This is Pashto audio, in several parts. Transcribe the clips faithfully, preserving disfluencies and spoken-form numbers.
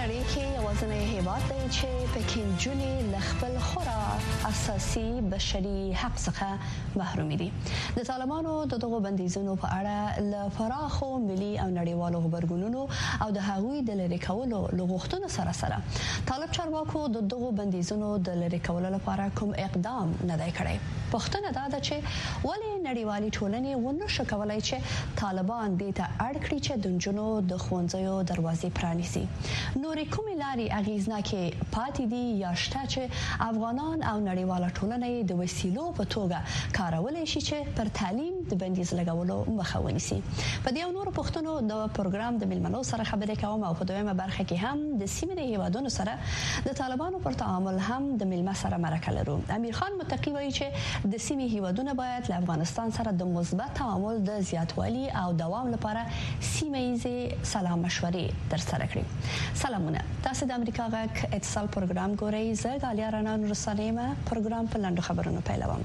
نړۍ کې یوازینی هیواد دی چې پکې نجونې له خپل خورا اساسي بشري حق څخه محرومې دي. د طالبانو د دغو بندیزونو په اړه له پراخو ملي او نړیوالو غبرګونونو او د هغوی د لرې کولو لغوښتنو سره سره طالب چارواکو د دغو بندیزونو د لرې کولو لپاره کوم اقدام نه دی کړی. پوښتنه دا ده چې ولې نړیوالې ټولنې ونه شو کولای چې طالبان دې ته اړ کړي چې د نجونو د ښوونځیو دروازې پرانیزي. نورې کومې لارې اغیزناکې پاتې دي یا شته چې افغانان او نړیواله ټولنه د وسیلو په توګه کارولای شي چې پر تعلیم د بندیز لګولو مخه ونیسي؟ په دې او نورو پوښتنو د پروګرام د ملمنو سره خبرې کوم او په دویمه برخه کې هم د سیمې د هیوادونو سره د طالبانو پر تعامل هم د ملمه سره مرکه لرو. امیر خان متقی وایي چې د سیمې هیوادونه باید له افغانستان سره د مثبت تعامل د زیاتوالي او دوام لپاره سیمه ییزې سلا مشورې ترسره کړي. سلامونه، تاسو د امریکا غږ اتصال پروګرام ګورئ. زه غالیا رانا نورستانۍ یم. پروګرام په لنډو خبرونو پیلوم.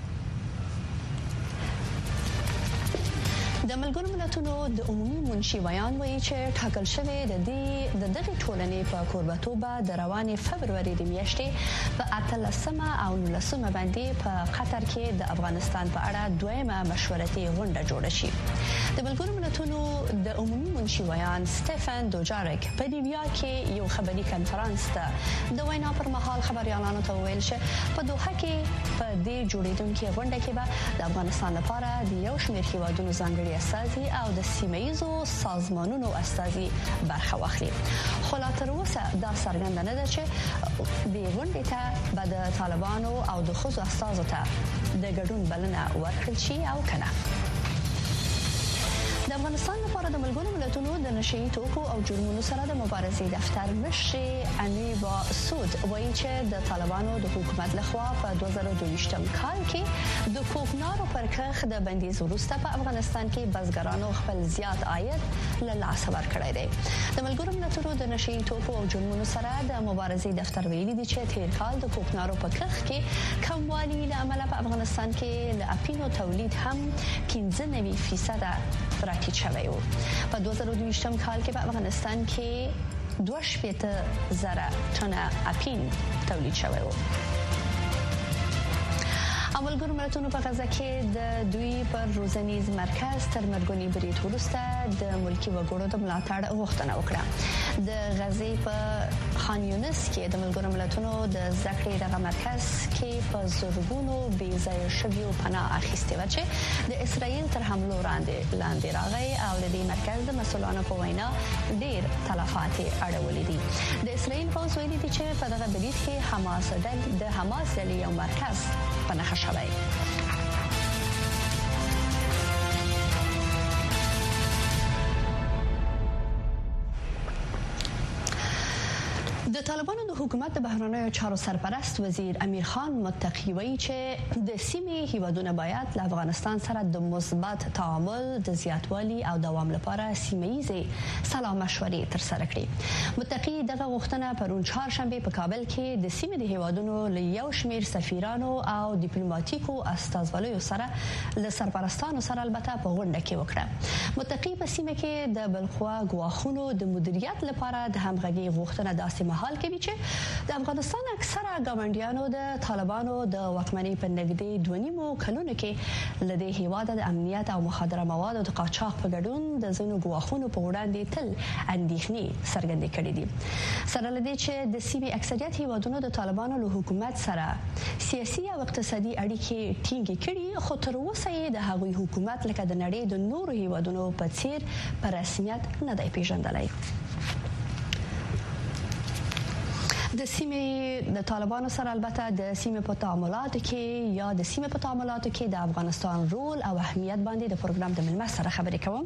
د ملګرو ملتونو د عمومي منشي ویان وایي چې ټاکل شوی د دې د دغه ټولنې په کوربتوبه د روانې فبروري د میاشتې په اتلسمه او نولسمه باندې په قطر کې د افغانستان په اړه دویمه مشورتي غونډه جوړه شي. د ملګرو ملتونو د عمومي منشي ویان سټيفن دوجارک په نیویارک کې یو خبري کانفرنس ته د وینا پر مهال خبريالانو ته ویل چې په دوحه کې په دې جوړیدونکو غونډه کې به د افغانستان لپاره د یو شمېر هیوادونو ځانګړي استازي او د سیمه‌ییزو سازمانونو استازي برخه واخلي. خو لا تر اوسه دا څرګنده نه ده چې د غونډې ته به د طالبانو او د ښځو استازو ته د ګډون بلنه ورکړل شي او کنه. د افغانستان لپاره د ملګرو ملتونو د نشئی توکو او جرمونو سره د مبارزې دفتر مشر انیبا سود وایي چې د طالبانو د حکومت لخوا په دوه زره دوه ویشتم کال کې د کوکنارو پر کښ د بندیز وروسته په افغانستان کې بزګرانو خپل زیات عاید له لاسه ورکړی دی. د ملګرو ملتونو د نشئی توکو او جرمونو سره د مبارزې دفتر ویلي دی چې تیر کال د کوکنارو په کښ کې کموالی له امله په افغانستان کې له اپینو تولید هم پنځه نوي فیصد راټیټ شوی و. په دوه زره دوه ویشتم کال کې په افغانستان کې دوه شپېته زره ټنه اپین تولید شوی و. ملګرو ملتونو په غزه کې د دوی پر روزنیز مرکز تر مرګونی برید وروسته د ملکی وګړو د ملاتړ غوښتنه وکړه. د غزې په خان یونس کې د ملګرو ملتونو د ذکرې دغه مرکز کې په زورګونو بې ځایه شویو پناه اخیستې و چې د اسرائیل تر حملو وړاندې لاندې راغی او د دې مرکز د مسؤلانو په وینا ډېر تلفات اړولې دي. د اسرائیل پوځ ویلي دي چې په دغه برید کې حماس د حماس ډلې یو مرکز په نښه شوی. د طالبانو د حکومت د بهرنیو چارو سرپرست وزیر امیر خان متقی وایي چې د سیمې هیوادونه باید له افغانستان سره د مثبت تعامل د زیاتوالي او دوام لپاره سیمه‌ییزې سلا مشورې ترسره کړي. متقی دغه غوښتنه پرون چهارشنبه په کابل کې د سیمې د هیوادونو له یو شمېر سفیرانو او ډیپلوماټیکو استازولیو سره له سرپرستانو سره البته په غونډه کې وکړه. متقی په سیمه کې د بلخوا ګواښونو د مدیریت لپاره د همغږي غوښتنه داسې حال کې چې د افغانستان اکثره ګاونډیانو د طالبانو د واکمنۍ په نږدې دوه نیمو کلونو کې لدې هیواد د امنیت او مخدره موادو د قاچاق په ګډون د ځینو ګواښونو په وړاندې تل اندېښنې څرګندې کړې دي. سره لدې چې د سیمې اکثریت هیوادونو د طالبانو له حکومت سره سیاسي او اقتصادي اړیکې ټینګې کړي، خو تر اوسه یې د هغوی حکومت لکه د نړۍ د نورو هیوادونو په څیر په رسمیت نه دی پیژندلی. د سیمې د طالبانو سره البته د سیمې په تعاملاتو کې یا د سیمې په تعاملاتو کې د افغانستان رول او اهمیت باندې د پروګرام د ملمه سره خبرې کوم.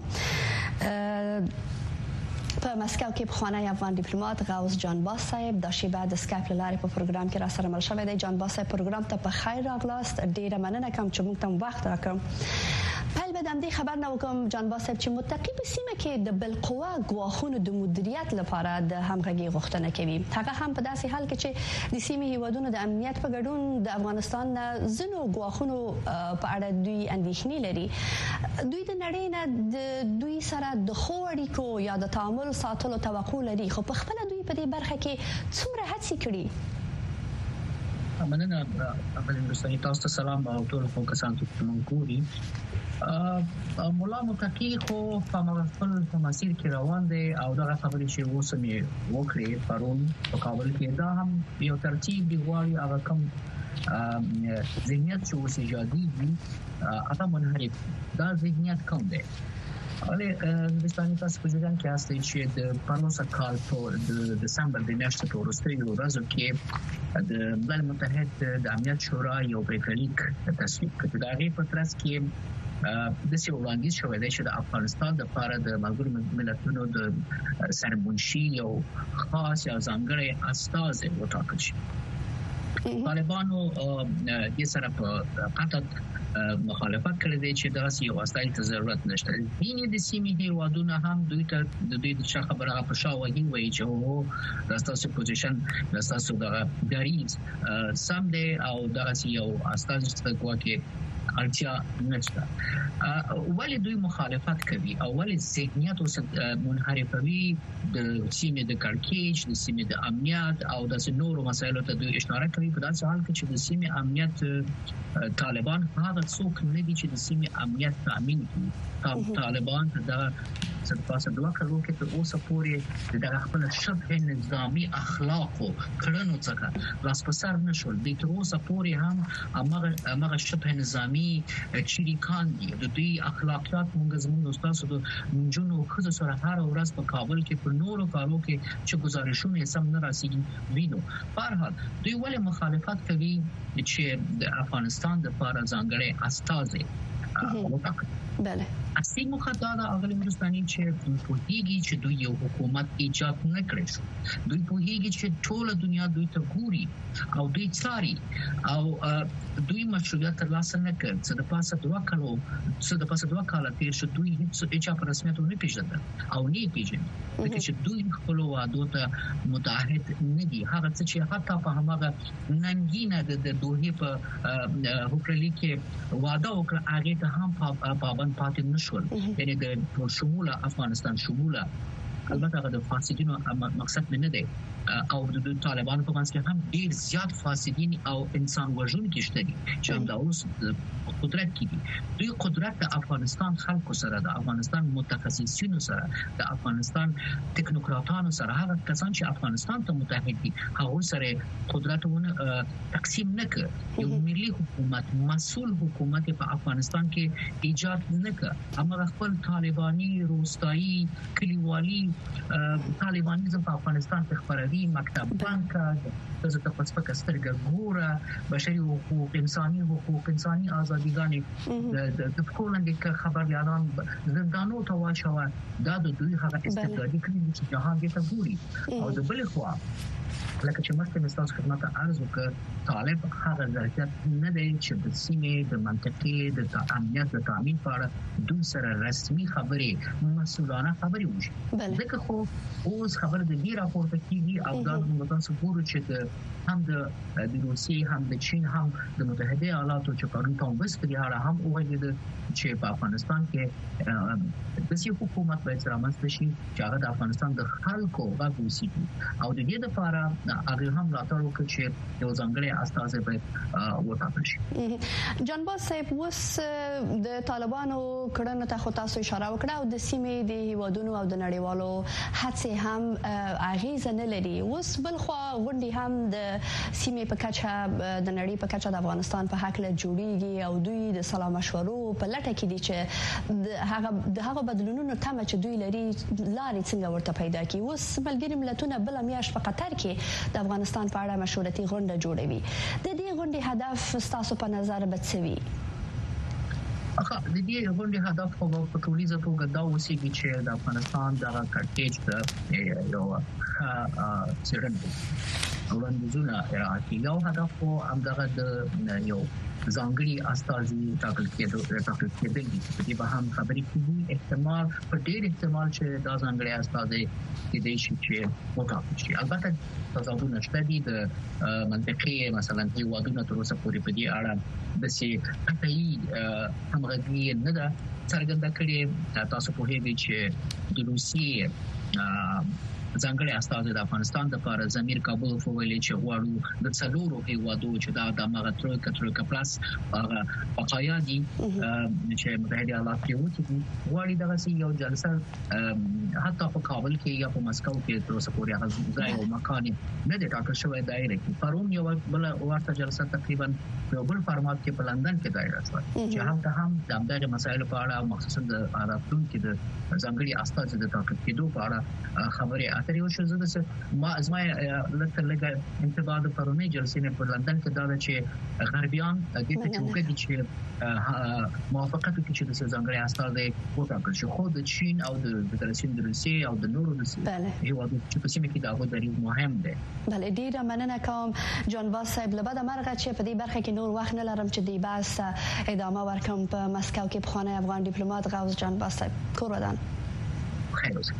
په مسکو کې پخوانی افغان ډیپلوماټ غوث جان باس صاحب د شیبه د اسکایپ لارې په پروګرام کې را سره مل شوی دی. جان باس صاحب پروګرام ته په خیر راغلاست. ډیره مننه کوم چې موږ ته وخت راکړم. پیل به د دې خبر نه وکم جان باس صاحب چې متقی په سیمه کې د بالقوه ګواښونو د مدیریت لپاره د همغږي غوښتنه کوي. هغه هم په داسې حال کې چې د سیمې هیوادونو د امنیت په ګډون د افغانستان ځینو ګواښونو په اړه دوی اندېښنې لري. دوی د نړۍ نه د دوی سره د خو اړیکو یا د تعامل ساتلو توقع لري، خو په خپل دوی په دې برخه کې څومره هڅې کړي؟ مننه اول هندستاني تاسو ته سلام او ټول کسانو ته مونږ ګوري. مولا متقی خو په خپل مسیر کې روان دی او دا خبرې چې وسمې وکړي پرون په کابل کې دا هم یو ترتیب دی غواړي هغه کوم ذهنیت چې اوس ایجادي دي هغه منحرف دا ذهنیت کوم دی. ale هندستاني تاسو په ځان کې هستئ چې د پانوسا کال په د دسمبر د میاشتې په وروستیو ورځو کې د ملل متحد د امنیت شورا یو بریکلیک تصویب کړ. دا غي په ترڅ کې د څه وړاندیز شوې ده چې د افغانستان د لپاره د ملګرو ملتونو د سرمنشي یو خاص یا ځانګړی استازی وټاکل شي. طالبانو د سره په قطعا مخالفت کړی دی چې داسې یو استازي ته ضرورت نشته. دیني د سیمې هیوادونه هم دوی ته د دوی د خبره په شاوهي وایي چې هو داسې پوزیشن داسې دغه دریز سم دی او داسې یو استازي څه کوي اړتیا نشته. ولې دوی مخالفت کوي او ولې ذهنیت او منحرفوي د سیمې د کړکېچ د سیمې د امنیت او د نورو مسایلو ته دوی اشاره کوي په داسې حال کې چې د سیمې امنیت طالبان هغه څوک نه دي چې د سیمې امنیت تامین کړي. طالبان دا څه پاسه دوه کلو کې په اوسه پورې د خپل شبه نظامی اخلاقو کړنو څخه لاس په سر نشول. د تر اوسه پورې هم هغه هغه شبه نظامی چریکان دي د دوی اخلاقیات موږ زموږ استادو د جنونو خزو سره هر ورځ په کابل کې په نورو کارو کې چې گزارشونه سم نه راسي وینو. په هر حال دوی ولې مخالفت کوي چې د افغانستان د لپاره ځانګړی استازي وټاکل؟ بله اصلي مخاطب دا اغلی هندستاني چې په هیګي چې دوی یو حکومت ایجاد نه کړی شو. دوی په هیګي چې ټول دنیا دوی ته ګوري او دوی څاري او دوی مشروعیت ترلاسه نه کړ. څه د پاسه دوه کالو څه د پاسه دوه کاله تیر شو دوی هیڅ اچا په رسمیت نه پیژندل او نه پیژني چې دوی خپل وعده ته متعهد نه دي. هغه څه چې حتی په هغه ننګینه د دوه په هوکړه کې وعده وکړه هغه ته هم پابند پاتې نشول. یعنی د شموله افغانستان شموله البته هغه د فاسدینو مقصد نه دی او د طالبانو په منځ کې هم ډیر زیات فاسدین او انسان وژونکي شته دي چې هم دا اوس قدرت کې دي. دوی قدرت د افغانستان خلکو سره د افغانستان متخصصینو سره د افغانستان ټکنوکراتانو سره هغه کسان چې افغانستان ته متحد دي هغه سره قدرتونه تقسیم نه کړ. یو ملي حکومت مسؤل حکومت په افغانستان کې ایجاد نه کړ. اما خپل طالباني روستایي کلیوالي طالبانیزم په افغانستان کې خبري مکتب بانک د زړه په سپکه سترګه ګوره بشري حقوق انساني حقوق انساني ازاديګانې د کولند کې خبريالان زندانو ته واچوه. دا د دوی هغه استبدادي کړي چې جهان کې ته ګوري او د بل خوا لکه چې مخکې مستاس خدمت عرض وکړ طالب هغه ځکه نه دی چې د سیمې د منطقې د امنیت د تامین لپاره دوی سره رسمي خبرې مسؤلانه خبرې وشي. ځکه خو اوس خبر د دې راپورته کیږي او دا موږ تاسو ګورو چې هم د روسیې هم د چین هم د متحده ایالاتو چې پرون کانګرس کې هغه هم وایي چې په افغانستان کې د سیاسي حکومت باید رامنځته شي چې هغه د افغانستان د خلکو غږ وسیږي او د دې لپاره هغه هم راتلو کې چې یو ځانګړی استازی باید وټاکل شي. جنباز صاحب وس د طالبانو کړنو ته خو تاسو اشاره وکړه او د سیمې د هیوادونو او د نړیوالو هڅې هم اغیزه نه لري. وس بل خو غونډي هم د سیمې په کچه د نړۍ په کچه د افغانستان په حق له جوړیږي او دوی د سلام مشورو په لټه کې دي چې هغه د هغه بدلونونو تمه چې دوی لري لارې څنګه ورته پیدا کړي. وس ملګری ملتونه بل میاشت په قطر کې د افغانستان په اړه مشورتي غونډه جوړوي. د دې غونډې هدف ستاسو په نظر به څه وي؟ اخا د دې غونډې هدف خو په ټولیزه توګه دا وسیږي چې د افغانستان د کړکېچ د یو څېړنې وړاندیزونه راځي. یو هدف خو همدغه د یو ځانګړي استازي ټاکل کېدو ټاکل کېدل دي. په دې به هم خبرې کیږي. احتمال په ډېر احتمال چې دا ځانګړي استازي کې د شي چې وټاکل شي. البته تضادونه شته دي د منطقې مثلا هیوادونو تر اوسه پورې په دې اړه د سي قطعي همغږي نه ده څرګنده کړې. تاسو په هغه چې د روسیې ځانګړي استاد د افغانستان د لپاره زمير کابل فویلې چې غواړو د څلورو هیوادو چې دا د مغه ترویکا ترویکا پلاس هغه بقایا دي چې متحده ایالات کې وتی غواړي دغه سي یو جلسه حتی په کابل کې یا په مسکو کې تر اوسه پورې هغه ځای او مکان نه دی ټاکل شوی دایره کې پرون یو بل ورته جلسه تقریبا په بل فارمات کې په لندن کې دایره شوه چې هم ته هم د همدغه مسایلو په اړه مخصوصا د عربتون کې د ځانګړي استاد د ټاکل کېدو په اړه خبرې اترې وشو زه ما ازما لکه لکه انتباه د پرونی جلسې په لندن کې دا چې غربیان د دې ته وګړي چې موافقت وکړي چې د ځانګړي استاد د وټاکل شو خو د چین او د فدراسیون د روسیې او د نورو د هیوادو چې په سیمه کې دا غوډري مهم دی. بله ډیره مننه کوم جان باز صاحب لبد مرغه چې په دې برخه کې نور وخت نه لرم چې دې بحث ادامه ورکوم په مسکو کې په خانه افغان ډیپلوماټ غوث جان باز صاحب کور ودان. خیر اوسه.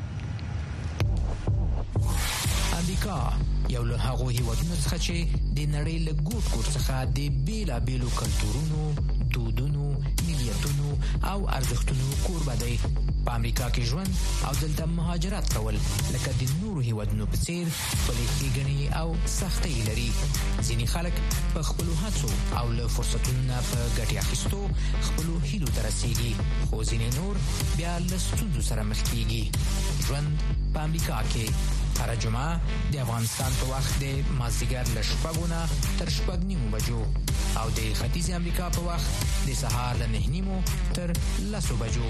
امریکا یو له هغو هیوادونو څخه چې د نړۍ له ګوټ ګوټ څخه د بیلابیلو کلتورونو، دودونو، ملیتونو او ارزښتونو کوربه دی. په امریکا کې ژوند او دلته مهاجرت کول لکه د نورو هیوادونو په څیر خپلې ښېګڼې او سختۍ لري. ځینې خلک په خپلو هڅو او له فرصتونو نه په ګټې اخیستو خپلو هیلو ته رسیږي، خو ځینې نور بیا له ستونزو سره مخ کیږي. ژوند په امریکا کې هر جمعه د افغانستان په وخت د مازدیګر له شپږو نه تر شپږ نیمو بجو او د ختیځ امریکا په وخت د سهار له نهه نیمو تر لسو بجو.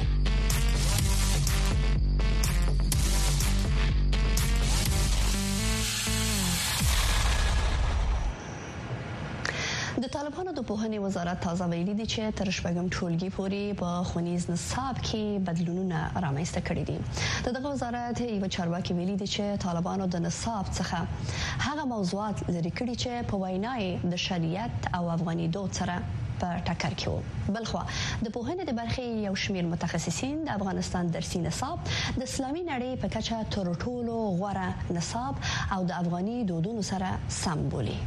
د طالبانو د پوهنې وزارت تازه ویلي دی چې تر شپږم ټولګي پورې په ښوونیز نصاب کې بدلونونه رامنځته کړي دي. دغه وزارت یو چارواکي ویلي دی چې طالبانو د نصاب څخه هغه موضوعات لري کړي چې په وینای د شریعت او افغاني دود سره په ټکر کې وو. بلخو د پوهنې د برخې یو شمېر متخصصین د افغانستان درسي نصاب د اسلامي نړۍ په کچه تر ټولو غوره نصاب او د افغاني دودونو سره سم بولي.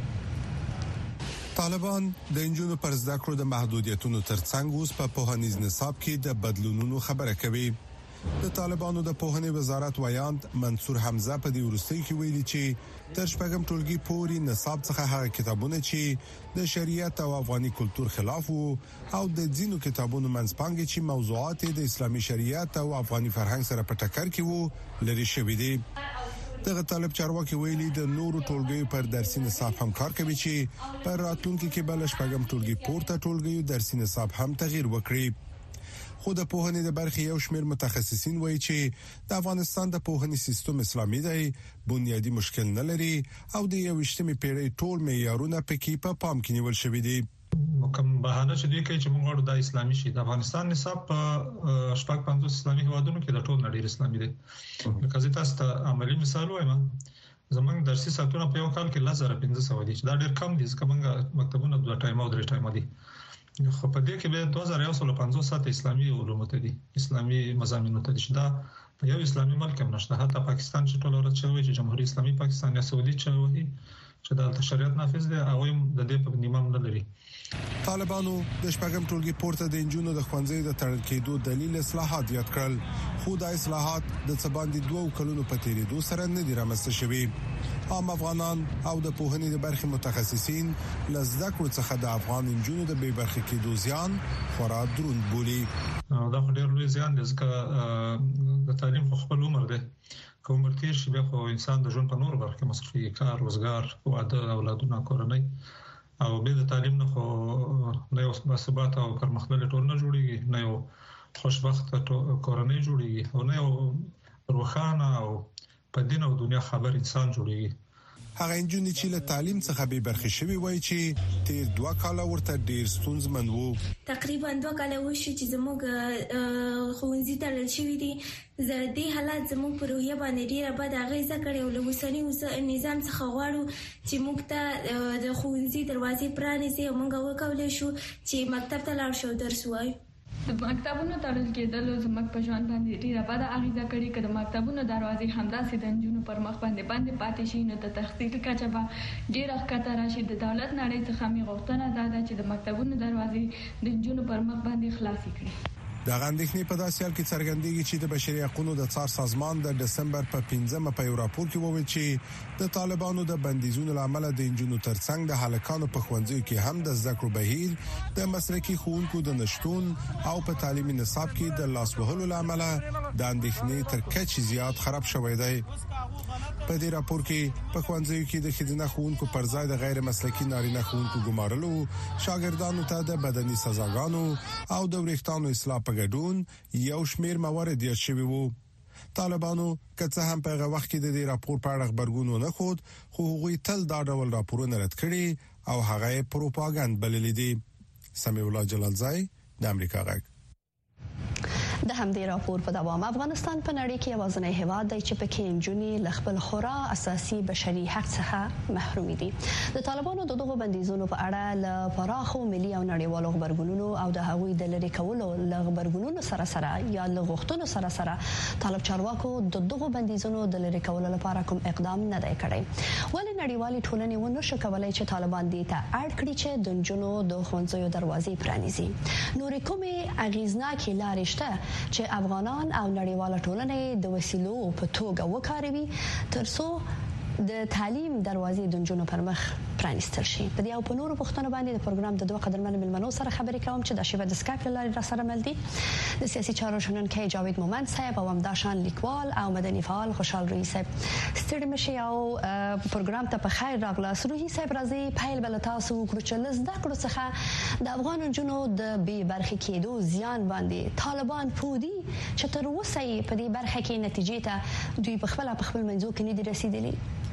طالبان د انجونو پر زده کړو د محدودیتونو ترڅنګ اوس په پوهنیز نصاب کې د بدلونونو خبره کوي. د طالبانو د پوهنې وزارت ویاند منصور حمزه په دې ورستۍ کې ویلي چې تر شپږم ټولګي پورې نصاب څخه هغه کتابونه چې د شریعت او افغاني کلچر خلاف وو او د ځینو کتابونو منځپانګې چې موضوعات د اسلامي شریعت او افغاني فرهنګ سره په ټکر کې وو لري شوې دي. دغه طالب چارواکي ویلي د نورو ټولګیو پر درسي نصاب هم کار کوي چې پر راتلونکي کې بل شپږم ټولګي پورته ټولګیو درسي نصاب هم تغییر وکړي. خو د پوهنې د برخې یو شمېر متخصصین وایي چې د افغانستان د پوهنې سیستم اسلامي دی، بنیادی مشکل نه لري او د یوویشتمې پیړۍ ټول معیارونه پکې په پام کې نیول شوی دي. کوم بهانه چې دوی کوي چې موږ غواړو د اسلامي شي، د افغانستان نصاب په شپږ پنځوس اسلامي هیوادونو کې د ټول نړۍ اسلامي دي. لکه زه تاسو ته عملی مثال وایم، زمونږ درسي ساعتونه په یو کال کې لزر پنځه سوه دي چې دا ډېر کم دي ځکه موږ مکتبونه دوه ټایمه او درې ټایمه دي. خو په دې کې به دوه زره یو سل پنځوس ساعت اسلامي علوم ته دي، اسلامي مضامین ته دي چې دا په یو اسلامي ملک هم نشته. حتی پاکستان چې ټول ورته چوي چې جمهوریت اسلامي پاکستان یا سعودي چوي چې د شریعت نافذ دي او هم د دې په نیمه نه لري. طالبانو د شپږم ټولګي پورته د انجونو د خوانځي د تړل کېدو دلیل اصلاحات یاد کړل، خو د اصلاحات د څباندې دوه کلونو په تیریدو سره نه دی رامنځته شوی. عام افغانان او د پوهنې د برخې متخصصین لزده کړو څخه د افغان انجونو د بې برخې کېدو زیان خورا دروند بولي. دا ډېر لوی زیان دی ځکه د تعلیم خو خپل عمر دی، کوم ورته شي به خو انسان د ژوند په نور برخه مصرفي کار، روزګار، واده، اولادونه، کورنۍ او به د تعلیم نه خو نه یو ثبات او پرمختللي ټولنه جوړیږي، نه یو خوشبخت کورنۍ جوړیږي او نه یو روښانه او په دین او دنیا خبر انسان جوړیږي. هغه انجونې چې له تعلیم څخه به برخې شوی وای چې تیر دوه کاله ورته ډیر ستونزمن وو. تقریبا دوه کاله وشو چې زموږ ښوونځي تړل شوي دي. زردي حالات زموږ په روحیه باندې ډیره بد اغیزه کړې او له اوسني نظام څخه غواړو چې موږ ته د ښوونځي دروازې پرانیزي او موږ وکولای شو چې مکتب ته لاړ شو درس ووایو. د مکتبونو تړل کېدل زموږ په ژوند باندې ډیره بده اغیزه کړې. که د مکتبونو دروازې همداسې د نجونو پر مخ باندې باندې پاتې شي نو د تحصیل کچه به ډیره ښکته راشي. د دولت نړۍ څخه مې غوښتنه دا ده چې د مکتبونو دروازې د نجونو پر مخ باندې خلاصې کړي. د غندښنې په داسې حال کې څرګندېږي چې د بشري حقوقو د څار سازمان د دسمبر په پنځمه په یو راپور کې وویل چې د طالبانو د بندیزونو لامل د انجونو ترڅنګ د هلکانو په ښوونځیو کې هم د زده کړو بهیر د مسلکي ښوونکو د نشټون او په تعلیمي نصاب کې د لاس وهلو لامل د اندېښنې تر کچې زیات خراب شوی دی. په دې راپور کې په ښوونځیو کې د ښځینه ښوونکو پر ځای د غیر مسلکي نارینه ښوونکو ګمارلو، شاګردانو ته د بدني سزاګانو او د وریښتانو اصلاح په ګډون یو شمېر موارد یاد شوي وو. طالبانو که څه هم په هغه وخت کې د دې راپور په اړه خبرګون ونه ښود، خو هغوی تل دا ډول راپورونه رد کړي او هغه پروپاګاندا بللي دي. سمیع الله جلالزای، د امریکا غږ. د همدې راپور په دوام افغانستان په نړۍ کې یوازینی هیواد دی چې پکې نجونې له خپل خورا اساسي بشري حق څخه محروم دي. د طالبانو د دغو بندیزونو په اړه له پراخو ملي او نړیوالو خبرګونونو او د هغوی د لری کولو له خبرګونونو سره سره یا له غوښتنو سره سره طالب چارواکو د دغو بندیزونو د لری کولو لپاره کوم اقدام نه دی کړی. ولې نړیوالې ټولنې ونه شو کولای چې طالبان دې ته اړ کړي چې د نجونو د ښوونځیو دروازې پرانیزي؟ نورې کومې اغیزناکې لارې شته چې افغانان او نړیواله ټولنه د وسیلو په توګه وکاروي ترڅو د تعلیم دروازې د نجونو پر مخ پرانیستل شي؟ په دې او په نورو پوښتنو باندې د پروګرام د دوه قدرمن ملمنو سره خبرې کوم چې د شیبه د سکایپ لارې را سره مل دي. د سیاسي چارو شنونکی جاوید مومند صاحب او همداشان لیکوال او مدني فعال خوشحال روحي صاحب. ستړي مشي او پروګرام ته په خیر راغلاست. روحي صاحب راځي پیل بل تاسو وکړو چې لزده کړو څخه د افغان نجونو د بې برخې کېدو زیان باندې طالبان پودي چې تر اوسه په دې برخه کې نتیجې ته دوی په خپل په خپل منځو کې نه دي رسیدلي.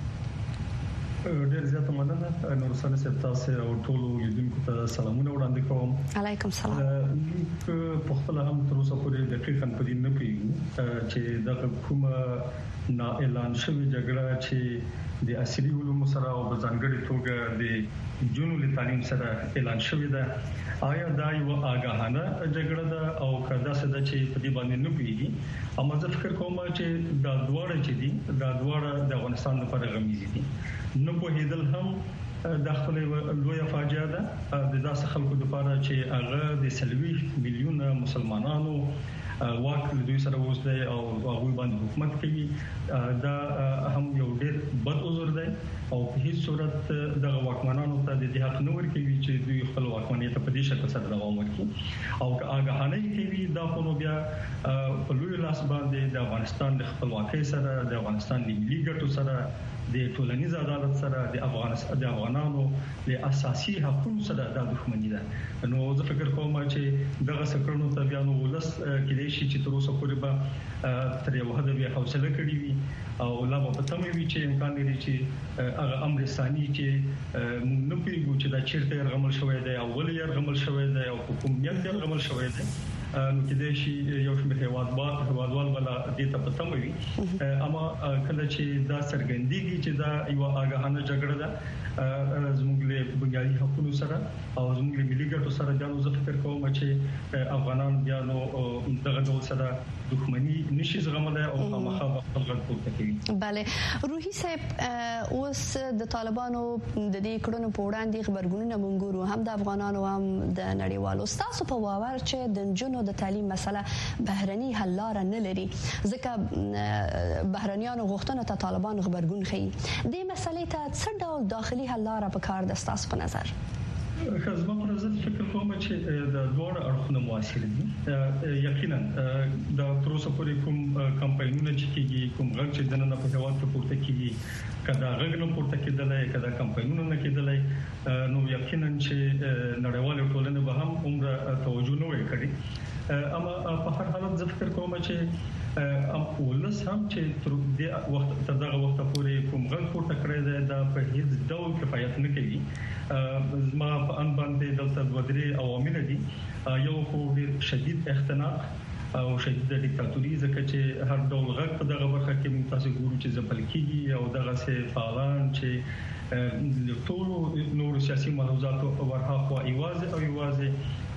ډېر زیاته مننه. نورسانه صاحب تاسو او ټول لیدونکو ته سلامونه وړاندې کوم. علیکم سلام. په خپل هم تر اوسه پورې دقیقاً په دې نه پیږو چې دا کومه نا اعلان شوی جګړه چې د اصلي علومو سره او په ځانګړي توګه د جنونو له تعلیم سره اعلان شوی ده، آیا دا یو آگاهانه جګړه ده او کدا څه ده چې په دې باندې نه پیږي؟ اما زه فکر کوم چې دا دواړه چې دي دا دواړه د افغانستان لپاره غمیزي دي. نو په هیدل هم د خپل لوی فاجعه ده د داسې خلکو لپاره چې هغه د سلوي میلیونه مسلمانانو واک له دوی سره وسته او هغه باندې حکومت کوي. دا هم یو ډېر بد عذر دی او په هیڅ صورت د واکمنانو ته د حق نه ورکوي چې دوی خپل واکمنیت په دې شکل سره دوام ورکړي او آگاهانه کوي. دا خو نو بیا په لوی لاس باندې د افغانستان د خپلواکۍ سره د افغانستان د ملي ګټو سره د ټولنیز عدالت سره د افغانستان د افغانانو د اساسي حقوقو سره د دښمنۍ ده. نو زه فکر کوم چې دغه سکرونو ته بیا نو ولس کېدای شي چې تر اوسه پورې به تر یو حد بیا حوصله کړې وي او لا به تمه وي چې امکان لري چې هغه امر ثاني چې موږ نه پیږو چې دا چیرته رغمل شوی دی او ولې رغمل شوی دی او حکومت رغمل شوی دی. نو کېدای شي یو شمېر هیوادوال هیوادوال ولا دې ته پته وي. اما کله چې دا څرګندېږي چې دا یو آگاهانه جګړه ده زموږ له بنیادي حقوقو سره او زموږ له ملي ګټو سره، بیا نو زه فکر کوم چې افغانان بیا نو دغه ډول سره دښمنی نشي زغملای او خامخا خپل غږ پورته کوي. bale روحي صاحب اوس د طالبانو د دې کړنو په وړاندې خبرګونونه مونږ هم د افغانانو هم د نړیوالو تاسو په باور چې د جنونو د تعلیم مسله بهرني حل لار نه لري ځکه بهرنیانو غوښتنه ته طالبان خبرګون کوي. د مسلې ته څه ډول داخلي حل لار په کار د تاسو په نظر؟ خزمه پر ضد فکر کوم چې د دوه اړخونو موثر دي. یقینا د تروسه پورې کوم کمپاینونه چې کیږي کوم غږ چې دنه په هوا کې پورته کیږي کدا غږ نه پورته کېدلای کدا کمپاینونه نه کېدلای نو یقینا چې نړیواله ټولنه به هم عمر توجه نه وکړي. اما په هر حالت زه فکر کوم چې ام ولس هم چې تر دې وخت تر دغه وخت پورې کوم غږ پورته کړی دی دا په هیڅ ډول کفایت نه کوي. ما په ان باندې دلته ودرې عوامل دي. یو خو ډېر شدید اختناق او شدید دیکتاتوري ځکه چې هر ډول غږ په دغه برخه کې موږ تاسو ګورو چې ځپل کیږي او دغه څه فعالان چې ټول نور سیاسي ملحوظات ورها خو ایواز او ایواز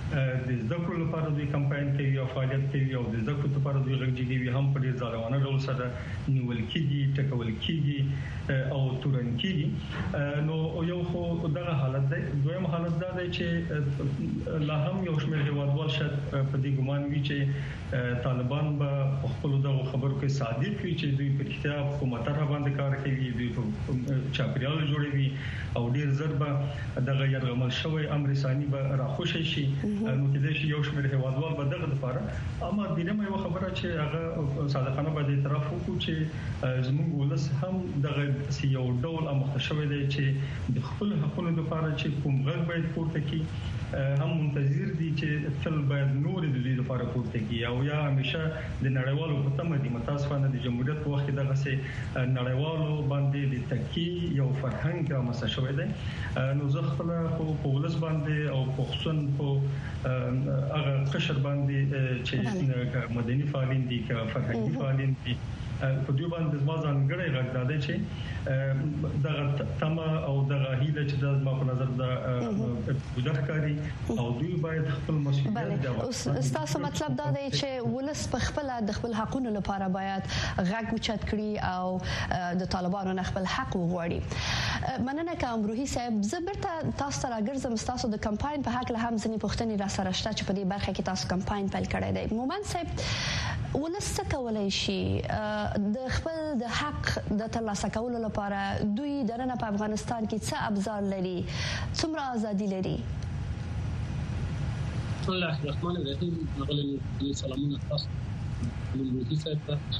د زده کړو لپاره دوی کمپاین کوي او فعالیت کوي او د زده کړو لپاره دوی غږیږي هم په ډیر ځانونه ډول سره نیول کیږي ټکول کیږي او تورن کیږي نو یو خو دغه حالت دی. دویم حالت دا دی چې لا هم یو شمېر هیوادوال شاید په دې ګمان وي چې طالبان به خپل دغه خبرو کې صادق وي چې دوی په اختیار حکومت را باندې کار کوي، دوی په چاپریال جوړوي او ډیر زر به دغه یرغمل شوی امر ثاني به راخوشي شي. نو کېدای شي یو شمېر هیوادوال به دغه لپاره اما دینه یو خبره چې هغه صادقانه باندې اعتراف وکړو چې زموږ ولس هم دغه یو ډول امخته شوی دی چې د خپل حقوقو لپاره چې کوم غږ باید پورته کړي هم منتظر دي چې تل باید نور د دې لپاره پورته کړي او یا همیشه د نړیوالو په تمه دي متاسفانه د جمهوریت په وخت دغه سي نړیوالو باندې د تکی یو فرهنګ رامنځته شوی دی. نو زه خپل په ولس باندې او په خصوصا په هغه قشر باندې چې مدني فعالین دي که فرهنګي فعالین دي په دوی باندې زما ځانګړی غږ دا دی چې دغه تمه او دغه هیله چې د ما په نظر د وجود کاری او دوی باید خپل مسؤلیت دا اوس تاسو مطلب دا دی چې ولس په خپل د خپل حقوقو لپاره باید غږ اوچت کړي او د طالبانو نه خپل حق وغواړي. مننه کوم روحي صاحب. زه برته تاسو ته راګرځم تاسو د کمپاین په حق له هم ځنې پوښتنې را سره شته چې په دې برخه کې تاسو کمپاین پیل کړی دی. مومن صاحب ولس څه کولای شي د خپل د حق د ترلاسه کولو لپاره؟ دوی درنه په افغانستان کې څه ابزار لري، څومره ازادي لري؟ بسم الله الرحمن الرحیم. غلي سلامونه تاسو من روحي صاحب ته.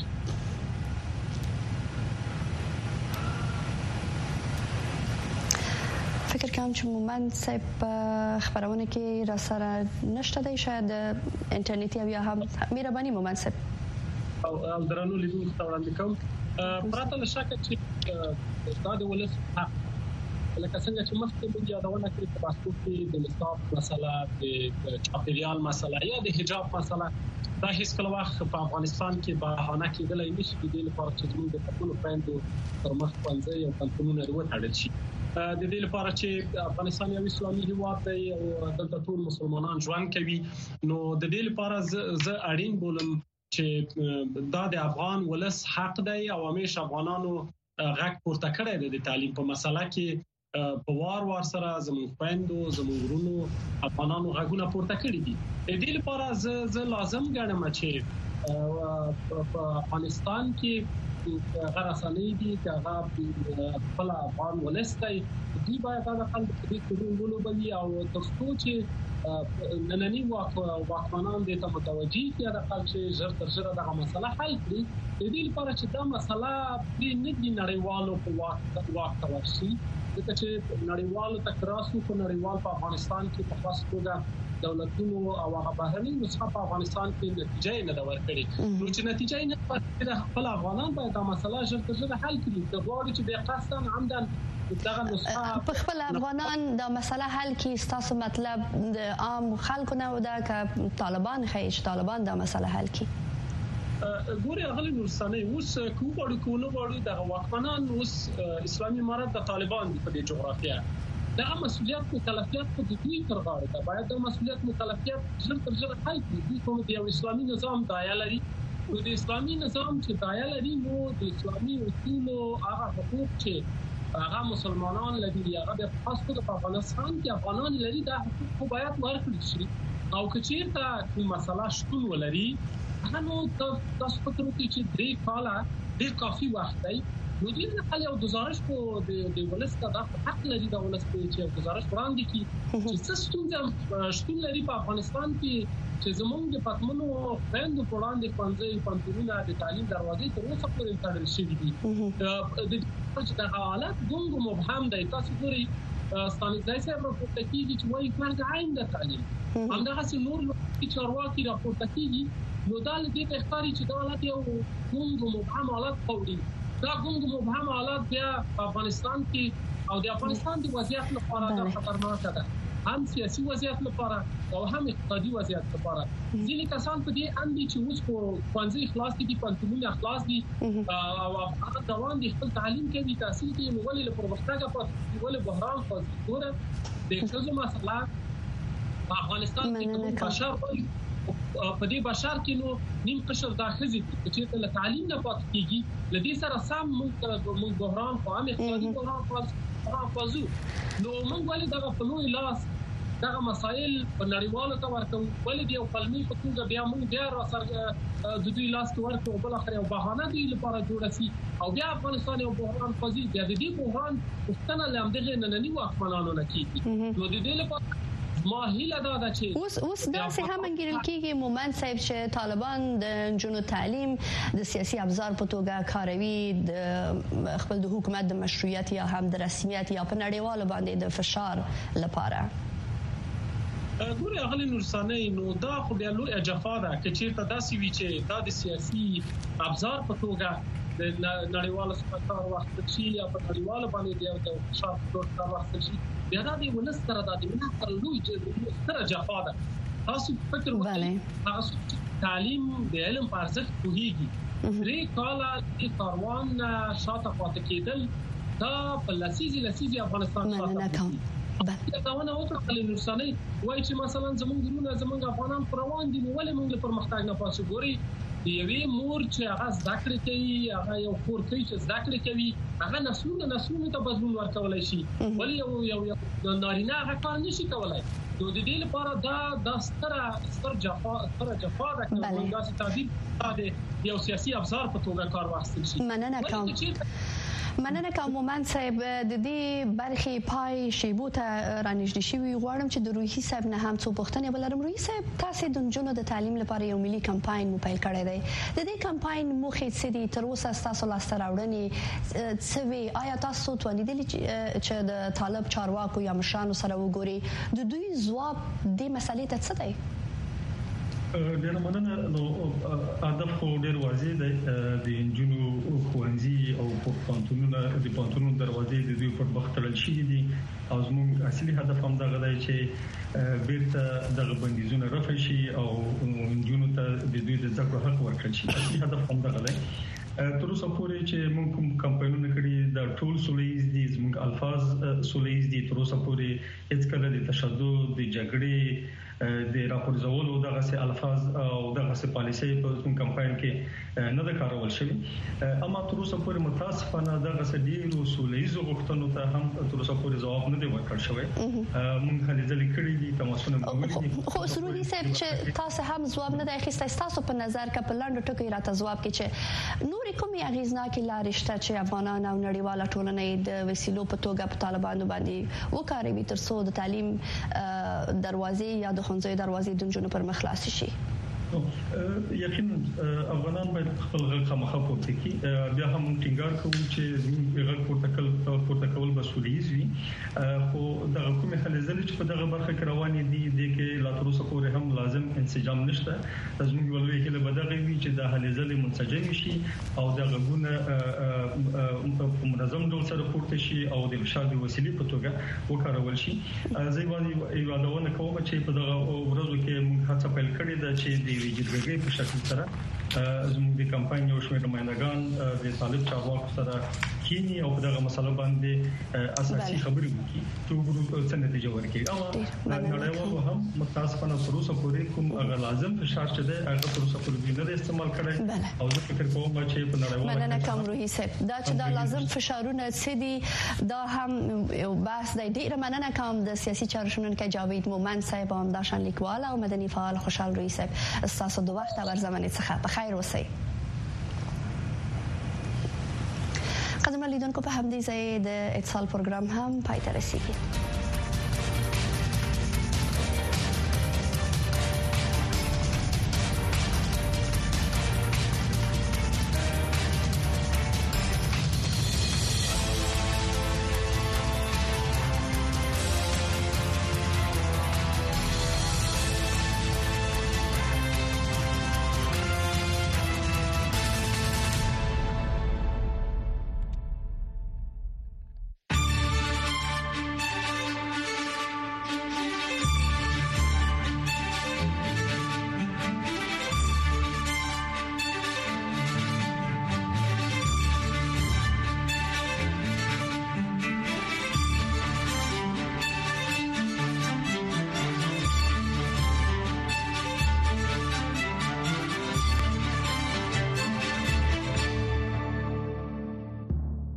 فکر کوم چې مومن صاحب خبرونه کې را سره نشته دی، شاید انټرنیټي او یا هم مهرباني مومن صاحب او درنو لیدونکو ته وړاندې کوم پراته له شکه چې دا د ولس حق لکه څنګه چې مخکې موږ یادونه کړې په پاسپورت کې د نصاب مسله، د چاپیریال مسله یا د حجاب مسله دا هیڅ کله وخت په افغانستان کې بهانه کېدلای نشي د دې لپاره چې موږ د خپل خويندو پر مخ باندې یو قانونونه وټاکل شي. د دې لپاره چې افغانستان یو اسلامي هیواد دی او دلته ټول مسلمانان ژوند کوي، نو د دې لپاره زه اړین بولم چې دا د افغان ولس حق دی او همیشه افغانانو غږ پورته کړی دی د تعلیم په مسله کې. په وار وار سره زموږ خويندو زموږ ورونو افغانانو غږونه پورته کړی دي. د دې لپاره زه زه لازم ګڼم چې په افغانستان کې غرسانې دي چې هغه خپل افغان ولس دی دوی باید دا خلک دې کورونو بلی او تاسو چې نننی واکمنان دې ته متوجي دي دا خلک چې زر تر زر دغه مسله حل کړي. د دې لپاره چې دا مسله د نړۍ نړیوالو په واک واک تورسي ځکه چې نړیوالو تکراسو په نړیوال په افغانستان کې په خاص توګه دولتونو او هغه بهرني نسخه په افغانستان کې نتیجه نه دا ورکړي. نو چې نتیجه نه ورکړي خپل افغانان باید دا مسله ژر تر ژره حل کړي. د غواړي چې د قصدن عمدن دغه نسخه په خپل افغانان دا مسله حل کړي. تاسو مطلب د عام خلکو نه ودا ک طالبان خیش طالبان دا مسله حل کړي. ګوري هغه نورستاني اوس کوم وړو کوونه وړو د واکمنان اوس اسلامي امارت د طالبان په دې جغرافیه دا مسؤلیت مکلفیت په دې تر غاړه ده. باید د مسؤلیت مکلفیت ژر تر ژره حل کړي. کوم دی اسلامي نظام دایا لري نو د اسلامي نظام چې دایا لري نو د اسلامي اصول او هغه حقوق چې هغه مسلمانان لري هغه د خاص توګه په افغانستان کې افغانان لري دا حقوق باید ورکړل شي. او کچیر ته کوم مسله شتون ولري هغه نو تاسو فکر وکړئ چې درې کاله ډېر کافي وخت دی. نو دې نه خلک یو گزارش کو د ولس ته حق لري د ولس په چې گزارش وړاندې کړي چې څه ستونزې شتون لري په افغانستان کې چې زموږ د پاتمنو خويندو په وړاندې ښوونځي پنځونه د تعلیم دروازې تر اوسه پورې تړل شوې دي. د چې د حالات ګونګ مبهم دی. تاسو ګورئ ستانځای صاحب راپورته کیږي چې وایي فرض عین د تعلیم همدغه څه نور لوی چارواکي راپورته کیږي. نو دا لدې ته ښکاري چې دا حالت یو ګونګ مبهم حالت قوي. دا ګونګ مبهم حالت بیا په افغانستان کې او د افغانستان د وضعیت لپاره دا خطرناک ده، هم سیاسي وضعیت لپاره او هم اقتصادي وضعیت لپاره. ځینې کسان په دې اندي چې اوس په ښوونځي خلاص دي پنځمونه خلاص دي او هغه دوام د خپل تعلیم کوي تحصیل کوي نو ولې له پرمختګ په ولې بحران خاص ګوره د ښځو مسله افغانستان کې بشر په دې بشر کې نو نیم قشر داخلي چې له تعلیم نه پات کیږي لدې سره سم موږ موږ بحران په عام اقتصادي بحران فازو نو موږ ولې دغه په نوې لاس دغه مسائل په نړیوالو ته ورکو ولې دی په علمي په توګه بیا موږ بیا راسره د دوی لاس کې ورکو بل اخر یو بهانه دی لپاره جوړ شي او بیا افغانستان یو بحران فازي بیا د دې بحران پښتنه لامدغه نننی واکمنانو نه کیږي نو د دې لپاره ما هیله دا ده چې اوس اوس دا څه هم انګیرل کېږي مومن صاحب چې طالبان د جنو تعلیم د سیاسي ابزار په توګه کاروي د خپل د حکومت د مشروعیت یا هم د رسمیت یا په نړیوالو باندې د فشار لپاره ګوري اغلی نورسانه نو دا خو بیا لوی جفا ده چې چیرته داسې وی چې دا د سیاسي ابزار په توګه د نړیوالو سپکار وخت شي یا په نړیوالو باندې د فشار په توګه وخت شي بیا دا د ولس سره د دې تر لوی سره جفا ده تاسو فکر وکړئ تاسو تعلیم د علم په ارزښت پوهیږي درې کاله د کاروان شاته پاتې کېدل دا په لسیزي لسیزي افغانستان شاته دا ونه اوسه کله نورسانه وایي چې مثلا زمونږ ګرونه زمونږ افغانان پروان دي ولې موږ پر مختاج نه پاسو ګوري دی یوې مور چې هغه ذکر کوي هغه یو کور کوي چې ذکر کوي هغه نسلونه نسلونه ته بدلون ورکولای شي ولې یو یو یو نارینه هغه کار نشي کولای نو د دې لپاره دا د ستره ستر جفا ستر جفا د کومګاسي تعبیر د یو سیاسي ابزار په توګه کار واخیستل شي مننه کوم مننه کوم مومن صاحب د دې برخې پای شیبو ته رانږدې شوی غواړم چې د روحي صاحب نه هم څو پوښتنې ولرم روحي صاحب تاسو د جنونو د تعلیم لپاره یو ملي کمپاین مو پیل کړی دی د دې کمپاین موخې څه دي تر اوسه تاسو لاسته راوړنې څه وی آیا تاسو توانیدلی چې د طالب چارواکو یا مشرانو سره وګوري د دوی ځواب دې مسلې ته څه دی ډیر مننه نو هدف خو ډیر واضح دی د انجونو خوانزي او پانتونونو د پانتونونو دروازې د دوی پر وخت تړل شي دي او زموږ اصلي هدف هم دا غواړي چې بیرته دغه بندیزونه رفع شي او انجونو ته د دوی د ذکر حق ورکړي شي اصلي هدف هم دا غواړي تر اوسه پورې چې موږ کوم کمپاینونه کړی د ټول سولېز دي زموږ الفاظ سولېز دي تر اوسه پورې هیڅ کله د تشدد د جګړې د راپورځولو دغه سه الفاظ او دغه سه پالیسي په کوم کمپاین کې نه د کارول شوی اما تر اوسه پورې متاسفانه دغه سه ډیرو سولېزو غوښتنو ته هم تر اوسه پورې جواب نه دی ورکړل شوی موږ هلي ځلې کړی دي تماسونه موږ خو سروري صاحب چې تاسو هم جواب نه دی اخیستی تاسو په نظر کې په لاندې ټکو راته جواب کې چې نور کومې اغیزناکې لارې شته چې افغانان او نړیواله ټولنه د وسیلو په توګه په طالبانو باندې وکاروي تر څو د تعلیم دروازې یا د ښوونځیو دروازې د جنونو پر مخ خلاص شي یقینا افغانان باید خپل غږ خامخا پورته کړي بیا هم ټینګار کوو چې زموږ غږ پورته کول پورته کول مسؤلیت وي خو دغه کومه هلې ځلې چې په دغه برخه کې روانې دي د کې لا تر اوسه پورې هم لازم انسجام نشته زموږ ولوي کې له بدغه وی چې د هلې ځلې منسجم شي او دغه غونه په منظم ډول سره پورته شي او د فشار د وسیلې په توګه وکارول شي زه یو یادونه کوم چې په دغه ورځو کې موږ هڅه پیل کړې ده چې د ویجرګي په شکل سره زموږ د کمپاین یو شمېر نمائندگان د طالب چارواکو سره کینی او په دغه مسله باندې اساسي خبرې وکړي چې وګورو څه نتیجه ورکړي او نړیوالو هم متاسفانه تر اوسه پورې کوم هغه لازم فشار چې ده هغه تر اوسه پورې نه استعمال کړي او زه فکر کوم چې په نړیوالو مننه کوم روحي صاحب دا چې دا لازم فشارونه څه دي دا هم یو بحث دی ډیره مننه کوم د سیاسي چارو شنونکي جاوید مومن صاحب هم داشان لیکوال او مدني فعال خوشحال روحي صاحب تاسو د وخت او زمانه څخه په خیر اوسئ قدم لیدونکو په همدې ځای د اتصال پروګرام هم پای ته رسیدي